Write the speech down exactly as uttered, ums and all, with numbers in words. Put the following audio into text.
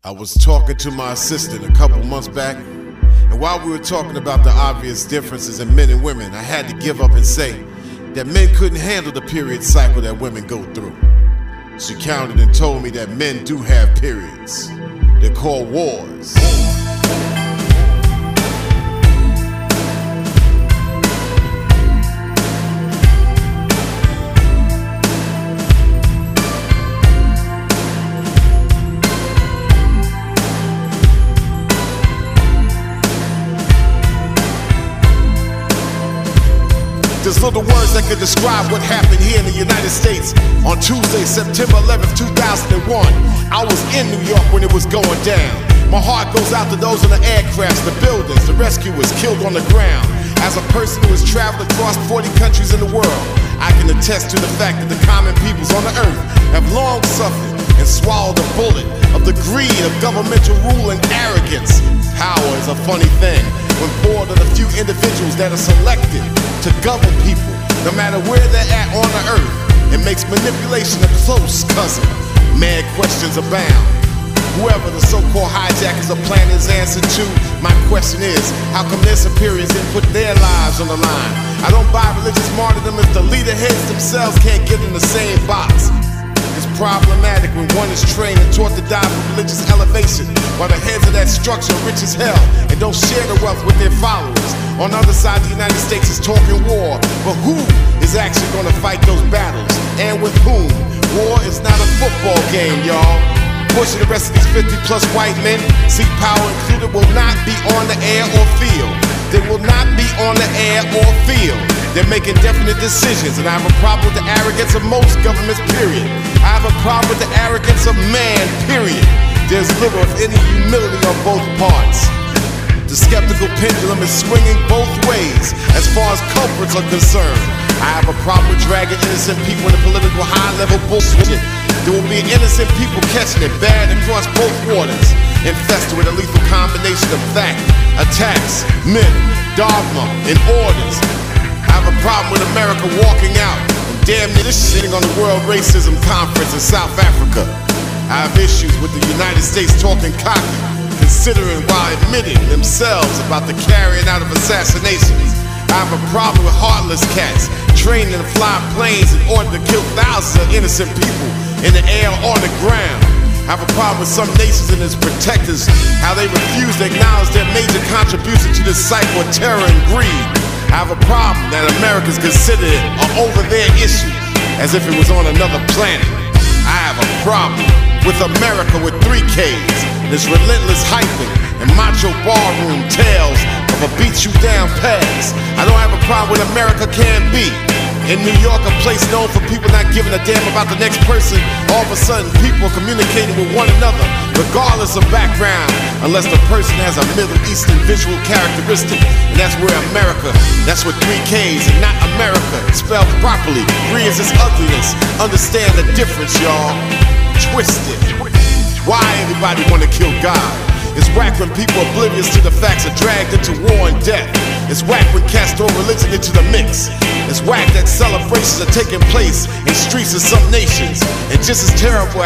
I was talking to my assistant a couple months back, and while we were talking about the obvious differences in men and women, I had to give up and say that men couldn't handle the period cycle that women go through. She counted and told me that men do have periods. They're called wars. There's little words that could describe what happened here in the United States on Tuesday, September eleventh, two thousand one. I was in New York when it was going down. My heart goes out to those in the aircrafts, the buildings, the rescuers killed on the ground. As a person who has traveled across forty countries in the world, I can attest to the fact that the common peoples on the earth have long suffered and swallowed the bullet of the greed of governmental rule and arrogance. Power is a funny thing when poured on a few individuals that are selected to govern people, no matter where they're at on the earth. It makes manipulation a close cousin. Mad questions abound. Whoever the so-called hijackers of planet is answered to, my question is, how come their superiors didn't put their lives on the line? I don't buy religious martyrdom if the leader heads themselves can't get in the same box. It's problematic when one is trained and taught to die for religious elevation, while the heads of that structure are rich as hell and don't share the wealth with their followers. On the other side, the United States is talking war, but who is actually going to fight those battles, and with whom? War is not a football game, y'all. Bush and the rest of these fifty plus white men, seek power included, will not be on the air or field. They will not be on the air or field. They're making definite decisions, and I have a problem with the arrogance of most governments, period. I have a problem with the arrogance of man, period. There's little, if any, humility on both parts. The skeptical pendulum is swinging both ways as far as culprits are concerned. I have a problem with dragging innocent people into political high-level bullshit. There will be innocent people catching it bad across both waters, infested with a lethal combination of fact, attacks, myth, dogma, and orders. I have a problem with America walking out and damn near this shitting on the World Racism Conference in South Africa. I have issues with the United States talking cocky, considering while admitting themselves about the carrying out of assassinations. I have a problem with heartless cats training to fly planes in order to kill thousands of innocent people in the air or on the ground. I have a problem with some nations and its protectors, how they refuse to acknowledge their major contribution to this cycle of terror and greed. I have a problem that Americans consider it an over their issue, as if it was on another planet. I have a problem with America with three K's, this relentless hyping and macho barroom tales of a beat you down pass. I don't have a problem with America can be. In New York, a place known for people not giving a damn about the next person, all of a sudden people are communicating with one another, regardless of background, unless the person has a Middle Eastern visual characteristic. And that's where America, that's with three K's and not America, spelled properly. Three is its ugliness. Understand the difference, y'all. Twisted. Why everybody wanna kill God? It's whack when people oblivious to the facts are dragged into war and death. It's whack when cats throw religion into the mix. It's whack that celebrations are taking place in streets of some nations. And just as terrible